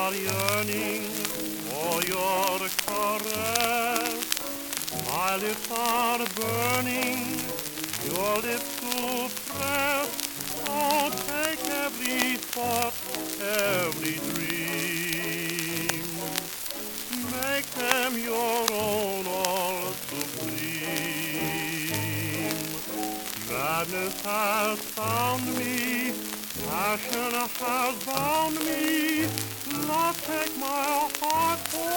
are yearning for your caress. My lips are burning, your lips to press. So take every thought, every dream, make them your own, all supreme. Madness has found me, passion has bound me. Love, take my heart for